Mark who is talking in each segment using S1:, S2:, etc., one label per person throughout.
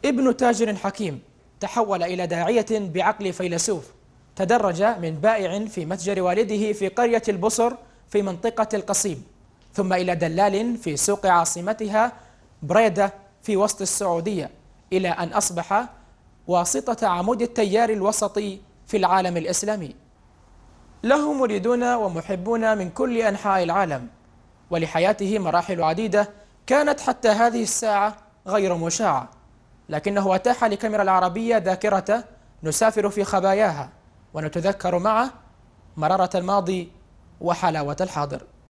S1: ابن تاجر حكيم تحول إلى داعية بعقل فيلسوف، تدرج من بائع في متجر والده في قرية البصر في منطقة القصيم، ثم إلى دلال في سوق عاصمتها بريدة في وسط السعودية، إلى أن أصبح واسطة عمود التيار الوسطي في العالم الإسلامي. له مريدون ومحبون من كل أنحاء العالم، ولحياته مراحل عديدة كانت حتى هذه الساعة غير مشاعة، لكنه أتاح لكاميرا العربية ذاكرة نسافر في خباياها ونتذكر معه مرارة الماضي وحلاوة الحاضر.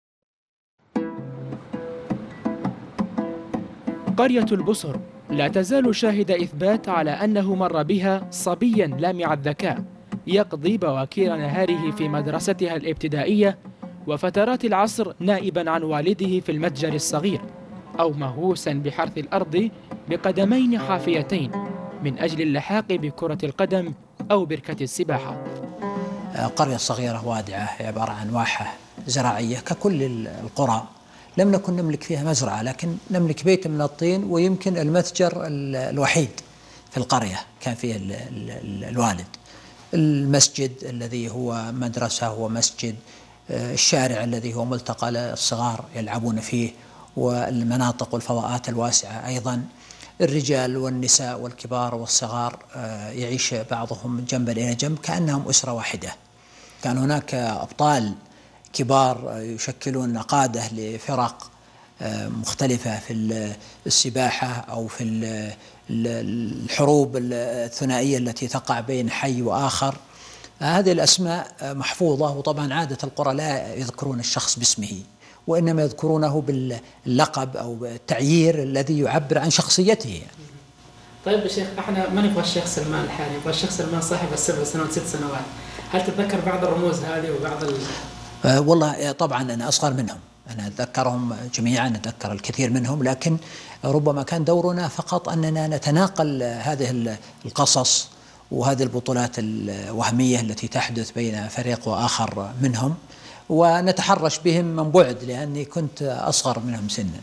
S1: قرية البصر لا تزال شاهد إثبات على أنه مر بها صبيا لامع الذكاء يقضي بواكير نهاره في مدرستها الابتدائية، وفترات العصر نائبا عن والده في المتجر الصغير، أو مهووسا بحرث الأرض بقدمين حافيتين من أجل اللحاق بكرة القدم أو بركة السباحة.
S2: قرية صغيرة وادعة عبارة عن واحة زراعية ككل القرى، لم نكن نملك فيها مزرعة، لكن نملك بيت من الطين، ويمكن المتجر الوحيد في القرية كان فيه الوالد. المسجد الذي هو مدرسة ومسجد، الشارع الذي هو ملتقى الصغار يلعبون فيه، والمناطق والفضاءات الواسعة أيضا. الرجال والنساء والكبار والصغار يعيش بعضهم جنبا إلى جنب كأنهم أسرة واحدة. كان هناك أبطال كبار يشكلون قادة لفرق مختلفة في السباحة أو في الحروب الثنائية التي تقع بين حي وآخر. هذه الأسماء محفوظة، وطبعا عادة القرى لا يذكرون الشخص باسمه، وإنما يذكرونه باللقب أو بالتعيير الذي يعبر عن شخصيته يعني.
S3: طيب يا شيخ، احنا ما نبغى الشيخ سلمان الحالي، نبغى الشيخ سلمان صاحب ال7 سنوات 6 سنوات. هل تتذكر بعض الرموز هذه وبعض
S2: والله طبعا أنا أصغر منهم، أنا أتذكرهم جميعا، أتذكر الكثير منهم، لكن ربما كان دورنا فقط أننا نتناقل هذه القصص وهذه البطولات الوهمية التي تحدث بين فريق وآخر منهم، ونتحرش بهم من بعد لأني كنت أصغر منهم سنا.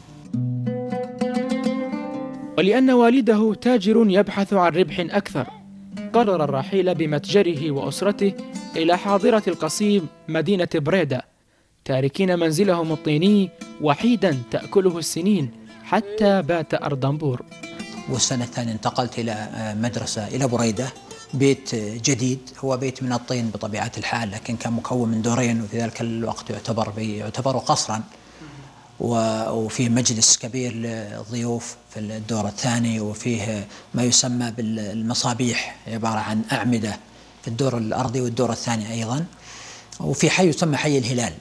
S1: ولأن والده تاجر يبحث عن ربح أكثر، قرر الرحيل بمتجره وأسرته إلى حاضرة القصيم مدينة بريدة، تاركين منزلهم الطيني وحيدا تأكله السنين حتى بات أردنبور.
S2: والسنة الثانية انتقلت إلى مدرسة إلى بريدة، بيت جديد، هو بيت من الطين بطبيعة الحال، لكن كان مكون من دورين، وفي ذلك الوقت يعتبر قصرا، وفيه مجلس كبير للضيوف في الدور الثاني، وفيه ما يسمى بالمصابيح عبارة عن أعمدة في الدور الأرضي والدور الثاني أيضا، وفي حي يسمى حي الهلال.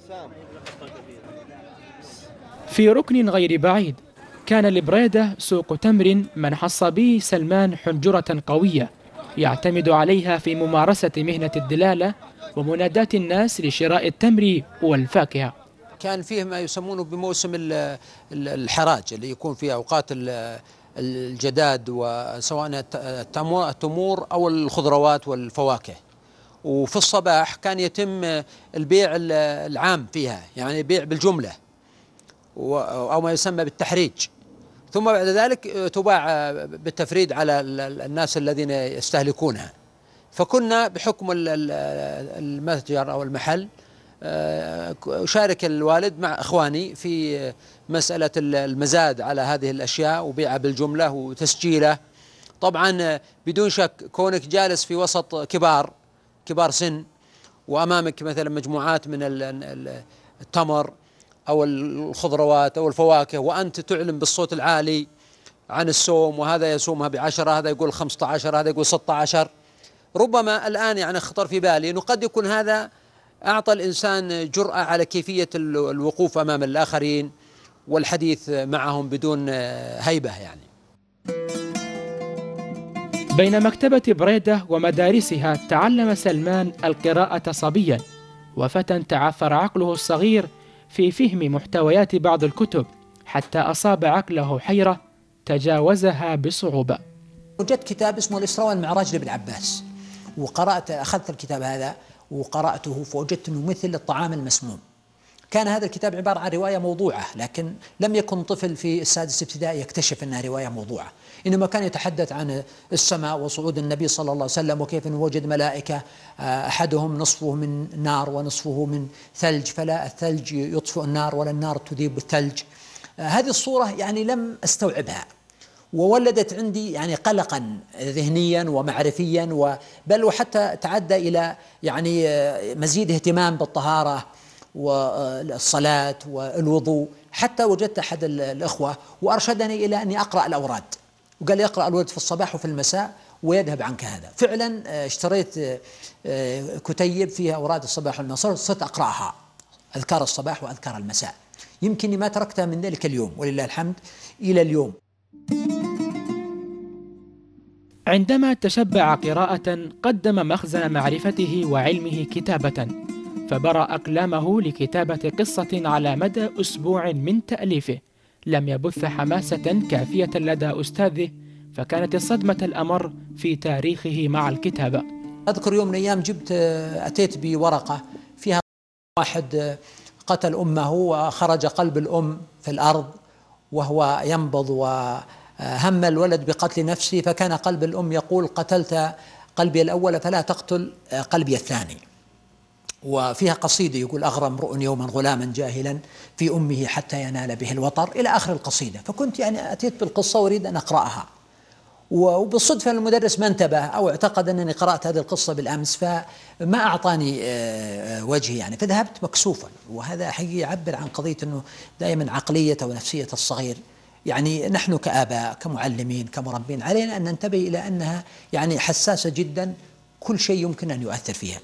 S1: في ركن غير بعيد كان لبريدة سوق تمر منح الصبي سلمان حنجرة قوية يعتمد عليها في ممارسة مهنة الدلالة ومناداة الناس لشراء التمر والفاكهة.
S2: كان فيه ما يسمونه بموسم الحراج اللي يكون في أوقات الجداد، وسواء التمور أو الخضروات والفواكه. وفي الصباح كان يتم البيع العام فيها، يعني بيع بالجملة أو ما يسمى بالتحريج، ثم بعد ذلك تباع بالتفريد على الناس الذين يستهلكونها. فكنا بحكم المتجر أو المحل أشارك الوالد مع إخواني في مسألة المزاد على هذه الأشياء وبيعها بالجملة وتسجيله. طبعا بدون شك كونك جالس في وسط كبار سن، وأمامك مثلا مجموعات من التمر أو الخضروات أو الفواكه، وأنت تعلن بالصوت العالي عن السوم، وهذا يسومها ب10، هذا يقول 15، هذا يقول 16. ربما الآن يعني خطر في بالي أنه قد يكون هذا أعطى الإنسان جرأة على كيفية الوقوف أمام الآخرين والحديث معهم بدون هيبة يعني.
S1: بين مكتبة بريدة ومدارسها تعلم سلمان القراءة صبيا، وفتى تعثر عقله الصغير في فهم محتويات بعض الكتب حتى أصاب عقله حيرة تجاوزها بصعوبة.
S2: وجدت كتاب اسمه الإسراء والمعراج لابن عباس، أخذت الكتاب هذا وقرأته، فوجدت أنه مثل الطعام المسموم، كان هذا الكتاب عبارة عن رواية موضوعة، لكن لم يكن طفل في السادس ابتدائي يكتشف أنها رواية موضوعة، إنما كان يتحدث عن السماء وصعود النبي صلى الله عليه وسلم، وكيف أنه وجد ملائكة أحدهم نصفه من نار ونصفه من ثلج، فلا الثلج يطفئ النار ولا النار تذيب الثلج. هذه الصورة يعني لم أستوعبها، وولدت عندي يعني قلقا ذهنيا ومعرفيا، بل وحتى تعدى إلى يعني مزيد اهتمام بالطهارة والصلاة والوضوء. حتى وجدت أحد الأخوة وأرشدني إلى أني أقرأ الأوراد، وقال لي أقرأ الورد في الصباح وفي المساء ويذهب عنك هذا. فعلا اشتريت كتيب فيها أوراد الصباح والمساء، صرت أقرأها، أذكار الصباح وأذكار المساء. يمكنني ما تركتها من ذلك اليوم ولله الحمد إلى اليوم.
S1: عندما تشبع قراءة قدم مخزن معرفته وعلمه كتابة، فبرأ أقلامه لكتابة قصة على مدى أسبوع من تأليفه. لم يبث حماسة كافية لدى أستاذه، فكانت الصدمة الأمر في تاريخه مع الكتابة.
S2: أذكر يوم من الأيام أتيت بورقة فيها واحد قتل أمه وخرج قلب الأم في الأرض وهو ينبض، وهم الولد بقتل نفسه، فكان قلب الأم يقول: قتلت قلبي الأول فلا تقتل قلبي الثاني. وفيها قصيدة يقول: أغرى امرؤ يوما غلاما جاهلا في أمه حتى ينال به الوطر، إلى آخر القصيدة. فكنت يعني أتيت بالقصة وأريد أن أقرأها، وبالصدفة المدرس ما انتبه أو اعتقد أنني قرأت هذه القصة بالأمس، فما أعطاني وجهي يعني، فذهبت مكسوفا. وهذا حقيقي يعبر عن قضية أنه دائما عقلية ونفسية الصغير، يعني نحن كآباء كمعلمين كمربين علينا أن ننتبه إلى أنها يعني حساسة جدا، كل شيء يمكن أن يؤثر فيها.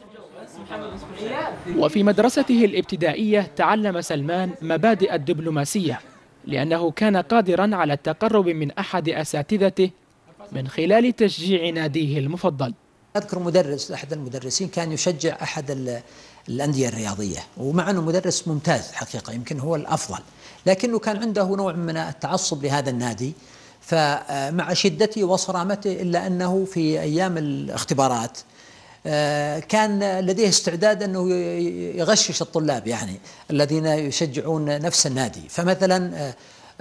S1: وفي مدرسته الابتدائية تعلم سلمان مبادئ الدبلوماسية، لأنه كان قادرا على التقرب من أحد أساتذته من خلال تشجيع ناديه المفضل.
S2: أذكر مدرس، أحد المدرسين كان يشجع أحد الأندية الرياضية، ومع أنه مدرس ممتاز حقيقة، يمكن هو الأفضل، لكنه كان عنده نوع من التعصب لهذا النادي. فمع شدته وصرامته، إلا أنه في أيام الاختبارات كان لديه استعداد أنه يغشش الطلاب يعني الذين يشجعون نفس النادي. فمثلا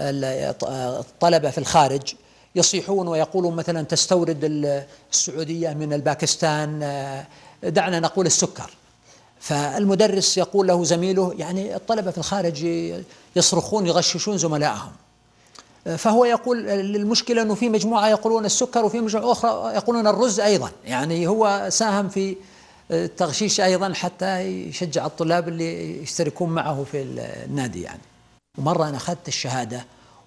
S2: الطلبة في الخارج يصيحون ويقولون مثلا: تستورد السعودية من الباكستان، دعنا نقول السكر. فالمدرس يقول له زميله: يعني الطلبة في الخارج يصرخون يغششون زملائهم. فهو يقول: المشكلة أنه في مجموعة يقولون السكر وفي مجموعة أخرى يقولون الرز أيضا. يعني هو ساهم في التغشيش أيضا حتى يشجع الطلاب اللي يشتركون معه في النادي يعني. ومرة أنا أخذت الشهادة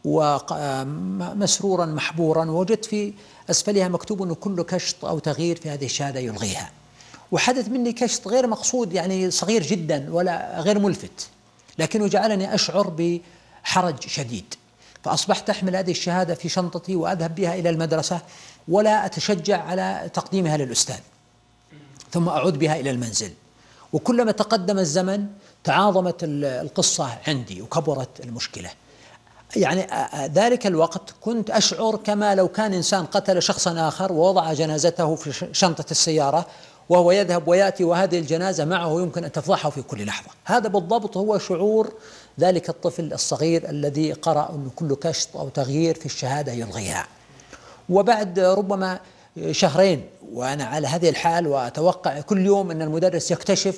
S2: ومسرورا محبورا، ووجدت في أسفلها مكتوب أنه كل كشط أو تغيير في هذه الشهادة يلغيها. وحدث مني كشط غير مقصود، يعني صغير جدا ولا غير ملفت، لكنه جعلني أشعر بحرج شديد. فأصبحت أحمل هذه الشهادة في شنطتي وأذهب بها إلى المدرسة، ولا أتشجع على تقديمها للأستاذ، ثم أعود بها إلى المنزل. وكلما تقدم الزمن تعاظمت القصة عندي وكبرت المشكلة. يعني ذلك الوقت كنت أشعر كما لو كان إنسان قتل شخصا آخر ووضع جنازته في شنطة السيارة، وهو يذهب ويأتي وهذه الجنازة معه يمكن أن تفضحه في كل لحظة. هذا بالضبط هو شعور ذلك الطفل الصغير الذي قرأ أن كل كشط أو تغيير في الشهادة يلغيها. وبعد ربما شهرين وأنا على هذه الحال، وأتوقع كل يوم أن المدرس يكتشف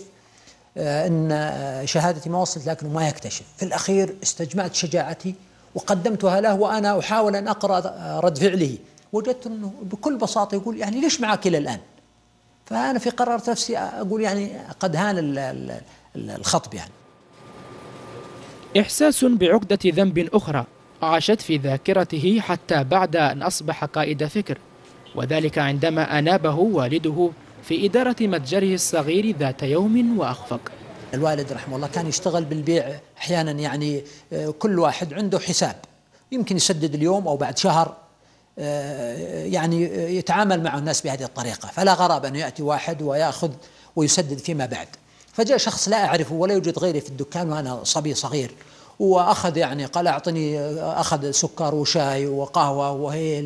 S2: أن شهادتي ما وصلت، لكنه ما يكتشف. في الأخير استجمعت شجاعتي وقدمتها له، وأنا أحاول أن أقرأ رد فعله، وجدت أنه بكل بساطة يقول: يعني ليش معك إلى الآن؟ فأنا في قررت نفسي أقول يعني قد هان الخطب يعني.
S1: إحساس بعقدة ذنب أخرى عاشت في ذاكرته حتى بعد أن أصبح قائد فكر، وذلك عندما أنابه والده في إدارة متجره الصغير ذات يوم وأخفق.
S2: الوالد رحمه الله كان يشتغل بالبيع أحيانا، يعني كل واحد عنده حساب يمكن يسدد اليوم أو بعد شهر، يعني يتعامل مع الناس بهذه الطريقة. فلا غرابة أن يأتي واحد ويأخذ ويسدد فيما بعد. فجاء شخص لا أعرفه ولا يوجد غيري في الدكان وأنا صبي صغير، وأخذ يعني قال: أعطني، أخذ سكر وشاي وقهوة وهيل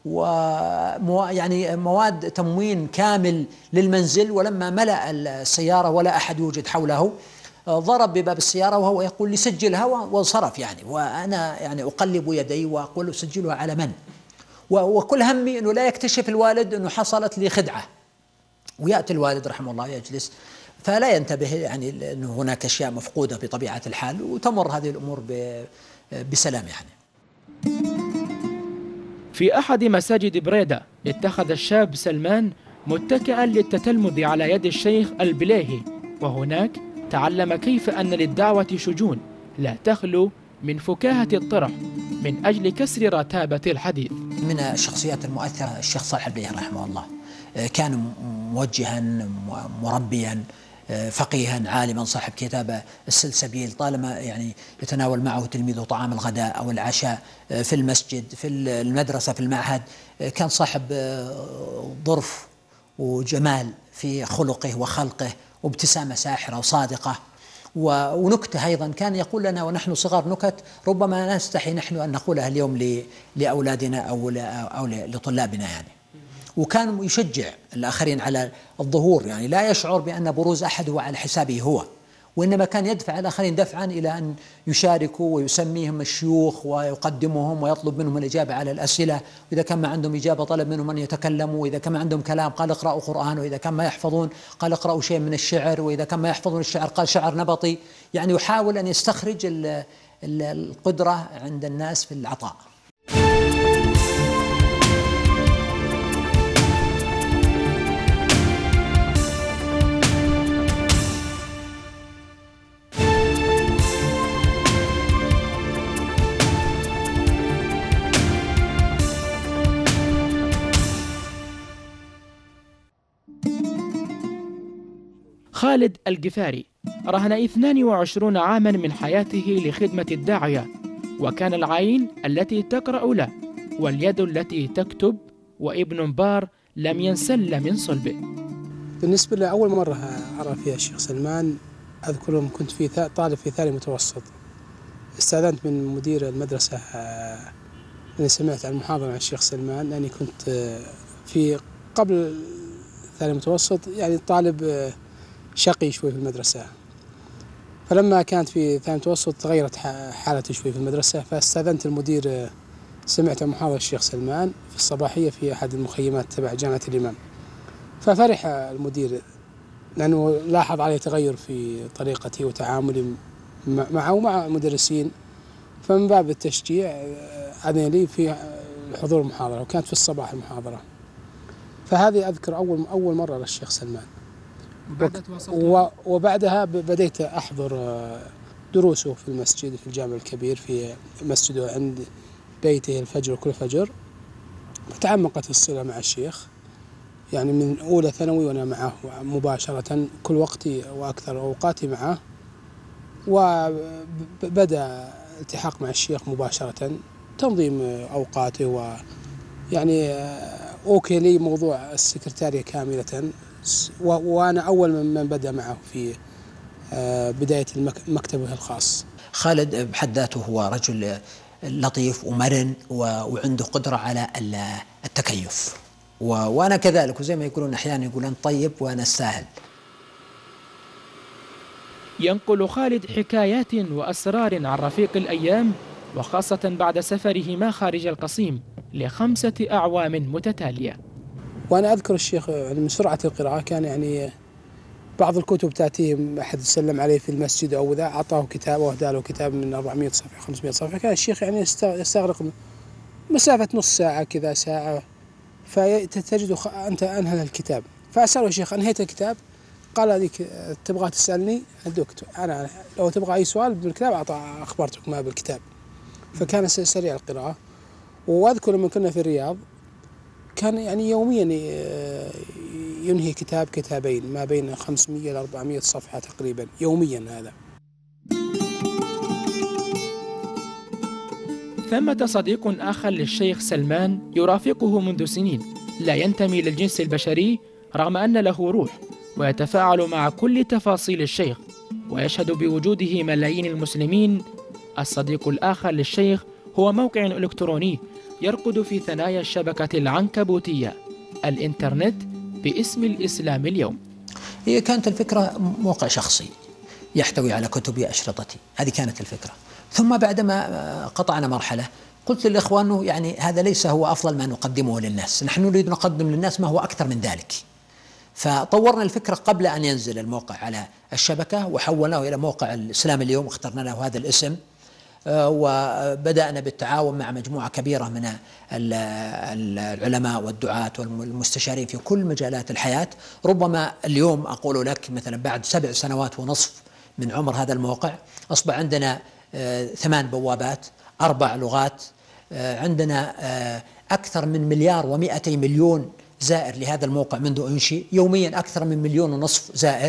S2: يعني مواد تموين كامل للمنزل. ولما ملأ السيارة ولا أحد يوجد حوله،
S4: ضرب بباب السيارة وهو يقول لي سجلها، وانصرف يعني، وأنا يعني أقلب يدي وأقول له سجلها على من؟ وكل همي أنه لا يكتشف الوالد أنه حصلت لي خدعة. ويأتي الوالد رحمه الله يجلس فلا ينتبه يعني أنه هناك أشياء مفقودة بطبيعة الحال، وتمر هذه الأمور بسلام يعني.
S1: في أحد مساجد بريدة اتخذ الشاب سلمان متكئا للتتلمذ على يد الشيخ البليهي، وهناك تعلم كيف أن للدعوة شجون لا تخلو من فكاهة الطرح من أجل كسر رتابة الحديث.
S4: من الشخصيات المؤثرة الشيخ صالح البليهي رحمه الله، كان موجها مربيا فقيها عالما صاحب كتاب السلسبيل، طالما يعني يتناول معه تلميذه طعام الغداء أو العشاء في المسجد في المدرسة في المعهد، كان صاحب ظرف وجمال في خلقه وخلقه، وابتسامة ساحرة وصادقة، ونكتة أيضا كان يقول لنا ونحن صغار نكت ربما نستحي نحن أن نقولها اليوم لأولادنا أو لطلابنا يعني. وكان يشجع الآخرين على الظهور، يعني لا يشعر بأن بروز أحد هو على حسابه هو، وإنما كان يدفع الآخرين دفعا إلى أن يشاركوا ويسميهم الشيوخ ويقدمهم ويطلب منهم الإجابة على الأسئلة، وإذا كان ما عندهم إجابة طلب منهم أن يتكلموا، وإذا كان ما عندهم كلام قال اقرأوا قرآن، وإذا كان ما يحفظون قال اقرأوا شيء من الشعر، وإذا كان ما يحفظون الشعر قال شعر نبطي، يعني يحاول أن يستخرج القدرة عند الناس في العطاء.
S1: خالد الجفاري رهن 22 عاما من حياته لخدمة الداعية، وكان العين التي تقرأ له واليد التي تكتب، وابن بار لم ينسل من صلبه.
S5: بالنسبة لأول مرة أرى فيها الشيخ سلمان، أذكر يوم كنت في طالب في ثاني متوسط، استأذنت من مدير المدرسة أني سمعت عن محاضرة عن الشيخ سلمان، لأني كنت في قبل ثاني متوسط يعني طالب شقي شوي في المدرسة، فلما كانت في ثاني متوسط تغيرت حالتي شوي في المدرسة، فاستأذنت المدير، سمعت عن محاضرة الشيخ سلمان في الصباحية في أحد المخيمات تبع جامعة الإمام، ففرح المدير لأنه لاحظ علي تغير في طريقتي وتعاملي معه ومع المدرسين، فمن باب التشجيع أذن لي في حضور المحاضرة، وكانت في الصباح المحاضرة. فهذه أذكر أول مرة للشيخ سلمان. وبعدها بديت أحضر دروسه في المسجد في الجامع الكبير في مسجده عند بيته الفجر كل فجر، فتعمقت الصلة مع الشيخ، يعني من أولى ثانوي وأنا معه مباشرة كل وقتي وأكثر أوقاتي معه، وبدأ التحاق مع الشيخ مباشرة، تنظيم أوقاته، ويعني أوكي لي موضوع السكرتارية كاملة، وأنا أول من بدأ معه في بداية مكتبه الخاص.
S4: خالد بحد ذاته هو رجل لطيف ومرن وعنده قدرة على التكيف، وأنا كذلك، وزي ما يقولون أحيانا يقولون طيب وأنا الساهل.
S1: ينقل خالد حكايات وأسرار عن رفيق الأيام، وخاصة بعد سفرهما خارج القصيم ل5 أعوام متتالية.
S5: وأنا أذكر الشيخ من سرعة القراءة، كان يعني بعض الكتب تأتيه أحد يسلم عليه في المسجد أو ذا، أعطاه كتاب وأهدى له كتاب من 400 صفحة 500 صفحة، كان الشيخ يعني يستغرق مسافة نص ساعة كذا ساعة، فتجد أنت أنهى الكتاب، فأسأله الشيخ أنهيت الكتاب؟ قال هذيك تبغى تسألني عندك، أنا لو تبغى أي سؤال بالكتاب أخبرتك ما بالكتاب. فكان سريع القراءة. وأذكر لما كنا في الرياض كان يعني يوميا ينهي كتابين ما بين 500 إلى 400 صفحة تقريبا يوميا. هذا
S1: ثمة صديق آخر للشيخ سلمان يرافقه منذ سنين، لا ينتمي للجنس البشري رغم أن له روح، ويتفاعل مع كل تفاصيل الشيخ، ويشهد بوجوده ملايين المسلمين. الصديق الآخر للشيخ هو موقع إلكتروني يرقد في ثنايا الشبكة العنكبوتية، الإنترنت، باسم الإسلام اليوم.
S4: هي كانت الفكرة موقع شخصي يحتوي على كتبي أشرطتي. هذه كانت الفكرة. ثم بعدما قطعنا مرحلة قلت للإخوان أنه يعني هذا ليس هو أفضل ما نقدمه للناس، نحن نريد نقدم للناس ما هو أكثر من ذلك. فطورنا الفكرة قبل أن ينزل الموقع على الشبكة وحولناه إلى موقع الإسلام اليوم، اخترنا له هذا الاسم، وبدأنا بالتعاون مع مجموعة كبيرة من العلماء والدعاة والمستشارين في كل مجالات الحياة. ربما اليوم أقول لك مثلا بعد 7 سنوات ونصف من عمر هذا الموقع أصبح عندنا 8 بوابات، 4 لغات، عندنا أكثر من 1,200,000,000 زائر لهذا الموقع منذ أنشئ، يوميا أكثر من 1,500,000 زائر،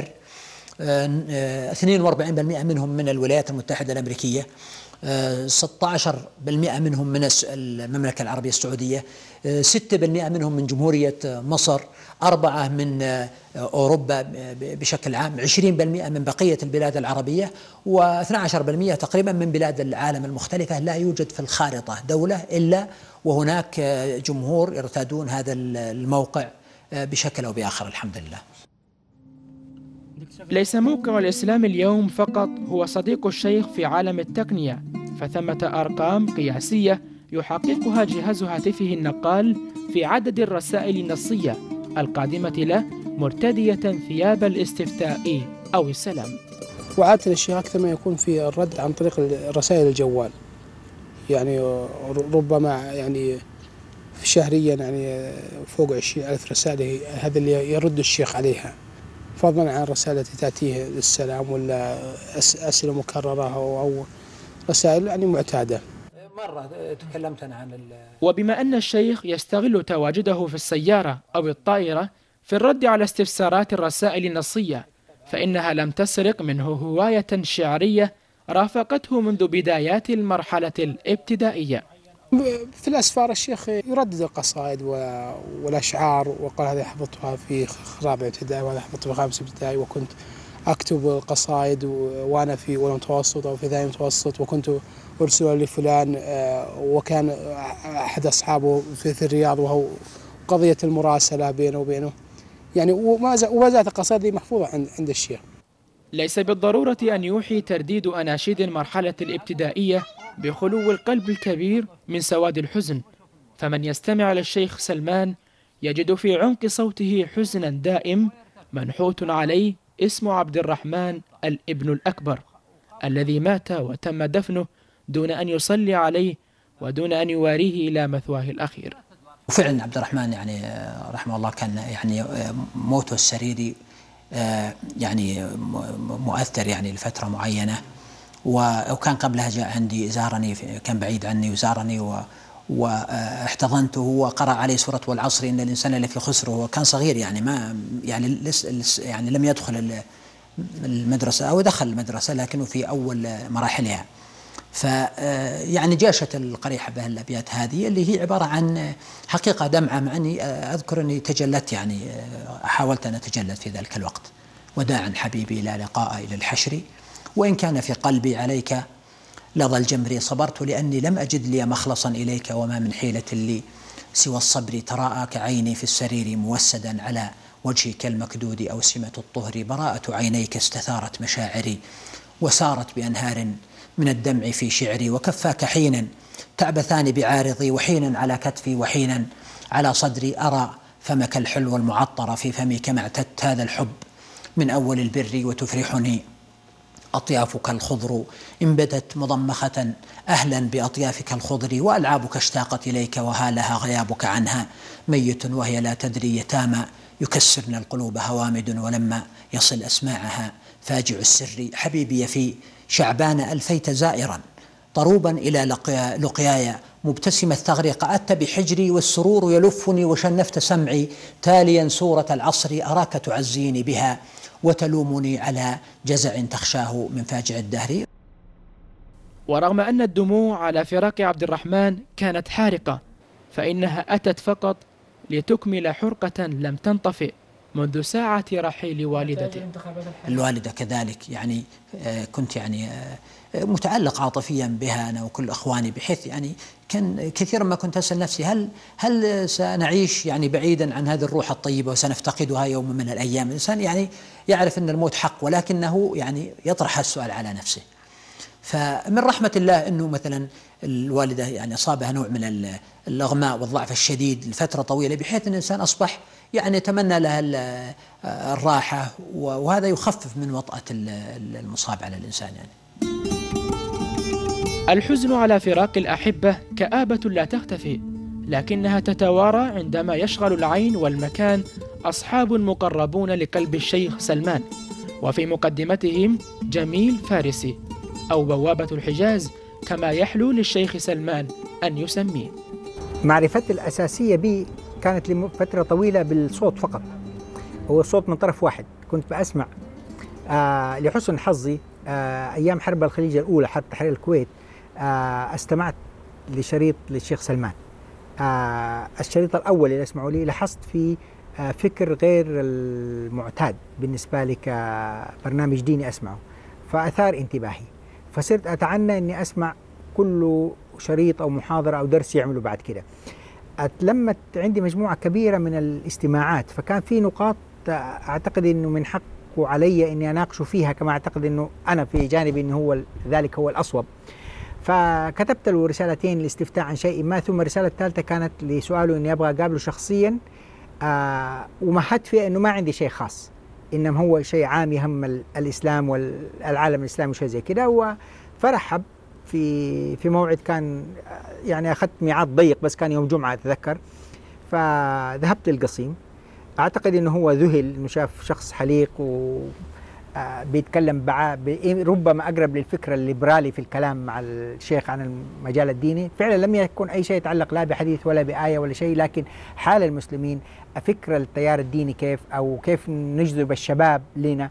S4: 42% منهم من الولايات المتحدة الأمريكية، 16% منهم من المملكة العربية السعودية، 6% منهم من جمهورية مصر، 4 من أوروبا بشكل عام، 20% من بقية البلاد العربية، و12% تقريبا من بلاد العالم المختلفة. لا يوجد في الخارطة دولة إلا وهناك جمهور يرتادون هذا الموقع بشكل أو بآخر الحمد لله.
S1: ليس موقع الإسلام اليوم فقط هو صديق الشيخ في عالم التقنية، فثمة أرقام قياسية يحققها جهاز هاتفه النقال في عدد الرسائل النصية القادمة له مرتدية ثياب الاستفتاء أو السلام.
S5: وعادة الشيخ أكثر ما يكون في الرد عن طريق رسائل الجوال، يعني ربما يعني شهريا يعني فوق 20,000 رسالة، هذا اللي يرد الشيخ عليها، فضلا عن الرسائل التي تأتيه للسلام ولا أسئلة مكررة أو رسائل يعني معتادة.
S4: مرة تكلمت أنا عن
S1: وبما أن الشيخ يستغل تواجده في السيارة أو الطائرة في الرد على استفسارات الرسائل النصية، فإنها لم تسرق منه هواية شعرية رافقته منذ بدايات المرحلة الابتدائية.
S5: في الأسفار الشيخ يردد القصائد والأشعار، وقال هذه حفظتها في رابع ابتدائي وهذا حفظتها في 5 ابتدائي، وكنت أكتب القصائد وأنا في أولى متوسط أو في ثاني متوسط، وكنت أرسلها لفلان، وكان أحد أصحابه في الرياض وهو قضية المراسلة بينه وبينه يعني، وما زالت القصائد محفوظة عند الشيخ.
S1: ليس بالضرورة أن يوحي ترديد أناشيد المرحلة الابتدائية بخلو القلب الكبير من سواد الحزن، فمن يستمع للشيخ سلمان يجد في عمق صوته حزنا دائم منحوت عليه اسم عبد الرحمن الابن الأكبر الذي مات وتم دفنه دون أن يصلي عليه ودون أن يواريه إلى مثواه الأخير.
S4: وفعلا عبد الرحمن يعني رحمه الله كان يعني موته السريري يعني مؤثر يعني لفترة معينة، وكان قبلها جاء عندي زارني، كان بعيد عني وزارني واحتضنته وقرأ عليه سورة والعصر إن الإنسان لفي خسر، وكان صغير يعني ما يعني لم يدخل المدرسة أو دخل المدرسة لكنه في أول مراحلها. فيعني جاشت القريحة بها الأبيات هذه اللي هي عبارة عن حقيقة دمعة، مع أني أذكر أني تجلت يعني حاولت أن أتجلد في ذلك الوقت. وداعا حبيبي لا لقاء إلى الحشر، وإن كان في قلبي عليك لظى الجمر صبرت، لأني لم أجد لي مخلصا إليك وما من حيلة لي سوى الصبر. تراءاك عيني في السرير موسدا على وجهك المكدود أوسمة الطهر، براءة عينيك استثارت مشاعري وسارت بأنهار من الدمع في شعري، وكفاك حينا تعبثان بعارضي وحينا على كتفي وحينا على صدري، أرى فمك الحلو المعطر في فمي كما اعتدت هذا الحب من أول البر، وتفرحني أطيافك الخضر إن بدت مضمخة أهلا بأطيافك الخضر، وألعابك اشتاقت إليك وهالها غيابك عنها ميت وهي لا تدري يتامى، يكسرن القلوب هوامد ولما يصل أسماعها فاجع السر. حبيبي في شعبان ألفيت زائرا طروبا إلى لقياي مبتسم الثغر، قعدت بحجري والسرور يلفني وشنفت سمعي تاليا سورة العصر، أراك تعزيني بها وتلومني على جزع تخشاه من فاجع الدهر.
S1: ورغم أن الدموع على فراق عبد الرحمن كانت حارقة، فإنها أتت فقط لتكمل حرقة لم تنطفئ منذ ساعة رحيل والدته.
S4: الوالدة كذلك يعني كنت يعني متعلق عاطفيا بها أنا وكل أخواني، بحيث يعني كان كثيرا ما كنت أسأل نفسي هل سنعيش يعني بعيدا عن هذه الروح الطيبة وسنفتقدها يوم من الأيام. الإنسان يعني يعرف أن الموت حق، ولكنه يعني يطرح السؤال على نفسه. فمن رحمة الله أنه مثلا الوالدة يعني أصابها نوع من الإغماء والضعف الشديد لفترة طويلة، بحيث أن الإنسان أصبح يعني يتمنى لها الراحة، وهذا يخفف من وطأة المصاب على الإنسان يعني.
S1: الحزن على فراق الأحبة كآبة لا تختفي، لكنها تتوارى عندما يشغل العين والمكان أصحاب مقربون لقلب الشيخ سلمان، وفي مقدمتهم جميل فارسي أو بوابة الحجاز كما يحلو للشيخ سلمان أن يسميه.
S6: معرفتي الأساسية بي كانت لفترة طويلة بالصوت فقط، هو الصوت من طرف واحد. كنت بأسمع لحسن حظي أيام حرب الخليج الأولى، حرب تحرير الكويت، استمعت لشريط للشيخ سلمان. الشريط الأول اللي أسمعه لي لاحظت فيه فكر غير المعتاد بالنسبة لي كبرنامج ديني أسمعه، فأثار انتباهي، فصرت أتعنى أني أسمع كل شريط أو محاضرة أو درس يعمله بعد كده. أتلمت عندي مجموعة كبيرة من الاستماعات، فكان في نقاط أعتقد أنه من حقه علي أني أناقشه فيها، كما أعتقد أنه أنا في جانبي أنه هو ذلك هو الأصوب. فكتبت له رسالتين لاستفتاء عن شيء ما، ثم الرسالة الثالثة كانت لسؤاله أني أبغى أقابله شخصيا، ومهدت فيها أنه ما عندي شيء خاص، إنما هو شيء عام يهم الإسلام والعالم الإسلامي وشيء زي كده. فرحب في موعد كان يعني أخذت ميعاد ضيق، بس كان يوم جمعة أتذكر. فذهبت للقصيم، أعتقد إنه هو ذهل إنه شاف شخص حليق وبيتكلم ربما أقرب للفكرة الليبرالي في الكلام مع الشيخ عن المجال الديني. فعلا لم يكن أي شيء يتعلق لا بحديث ولا بآية ولا شيء، لكن حال المسلمين، فكرة التيار الديني كيف، أو كيف نجذب الشباب لنا.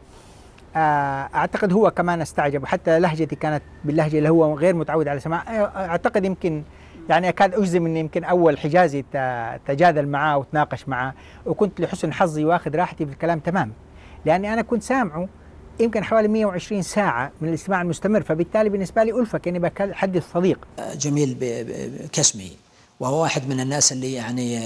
S6: أعتقد هو كمان استعجب، وحتى لهجتي كانت باللهجة اللي هو غير متعود على سماع. أعتقد يمكن يعني أكاد أجزم أن يمكن أول حجازي تجادل معاه وتناقش معاه، وكنت لحسن حظي واخذ راحتي في الكلام تمام، لأني أنا كنت سامعه يمكن حوالي 120 ساعة من الاستماع المستمر، فبالتالي بالنسبة لي ألفة كأني بحدث صديق.
S4: جميل كاسمي، وهو واحد من الناس اللي يعني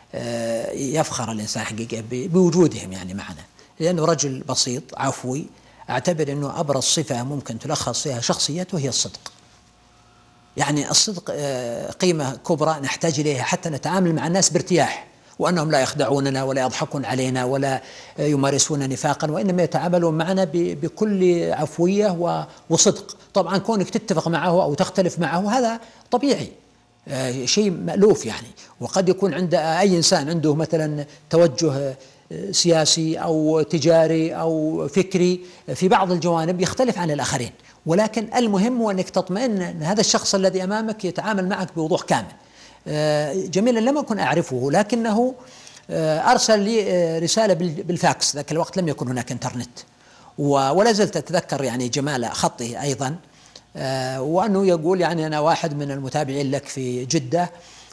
S4: يفخر الإنسان حقيقة بوجودهم يعني معنا، لأنه رجل بسيط عفوي. أعتبر أنه أبرز صفة ممكن تلخص فيها شخصيته هي الصدق. يعني الصدق قيمة كبرى نحتاج إليها حتى نتعامل مع الناس بارتياح، وأنهم لا يخدعوننا ولا يضحكون علينا ولا يمارسون نفاقا، وإنما يتعاملون معنا بكل عفوية وصدق. طبعا كونك تتفق معه أو تختلف معه هذا طبيعي، شيء مألوف يعني. وقد يكون عند أي إنسان عنده مثلا توجه سياسي أو تجاري أو فكري في بعض الجوانب يختلف عن الآخرين، ولكن المهم هو أنك تطمئن أن هذا الشخص الذي أمامك يتعامل معك بوضوح كامل. جميلا لم أكن أعرفه، لكنه أرسل لي رسالة بالفاكس. ذاك الوقت لم يكن هناك إنترنت، ولا زلت أتذكر يعني جمال خطه أيضا، وأنه يقول يعني أنا واحد من المتابعين لك في جدة،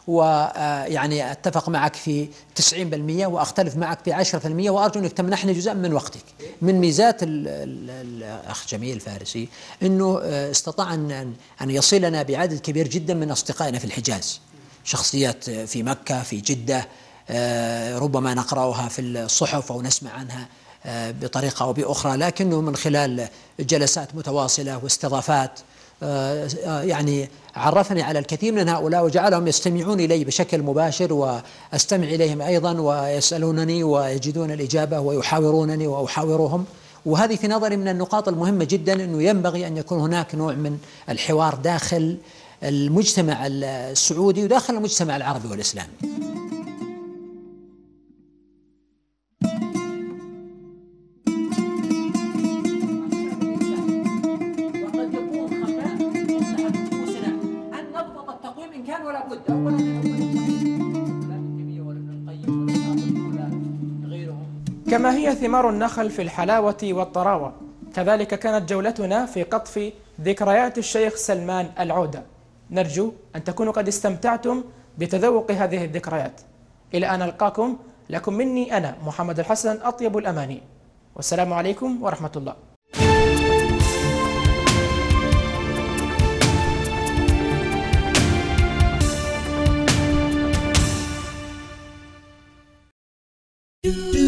S4: ويعني أتفق معك في 90% وأختلف معك في 10%، وأرجو أنك تمنحني جزء من وقتك. من ميزات الأخ جميل فارسي أنه استطاع أن يصلنا بعدد كبير جدا من أصدقائنا في الحجاز، شخصيات في مكة في جدة ربما نقرأها في الصحف أو نسمع عنها بطريقة أو بأخرى، لكنه من خلال جلسات متواصلة واستضافات يعني عرفني على الكثير من هؤلاء وجعلهم يستمعون إلي بشكل مباشر، وأستمع إليهم أيضا ويسألونني ويجدون الإجابة ويحاورونني وأحاورهم. وهذه في نظري من النقاط المهمة جدا، أنه ينبغي أن يكون هناك نوع من الحوار داخل المجتمع السعودي وداخل المجتمع العربي والإسلامي.
S1: كما هي ثمار النخل في الحلاوة والطراوة، كذلك كانت جولتنا في قطف ذكريات الشيخ سلمان العودة. نرجو أن تكونوا قد استمتعتم بتذوق هذه الذكريات. إلى أن ألقاكم، لكم مني أنا محمد الحسن أطيب الأماني، والسلام عليكم ورحمة الله.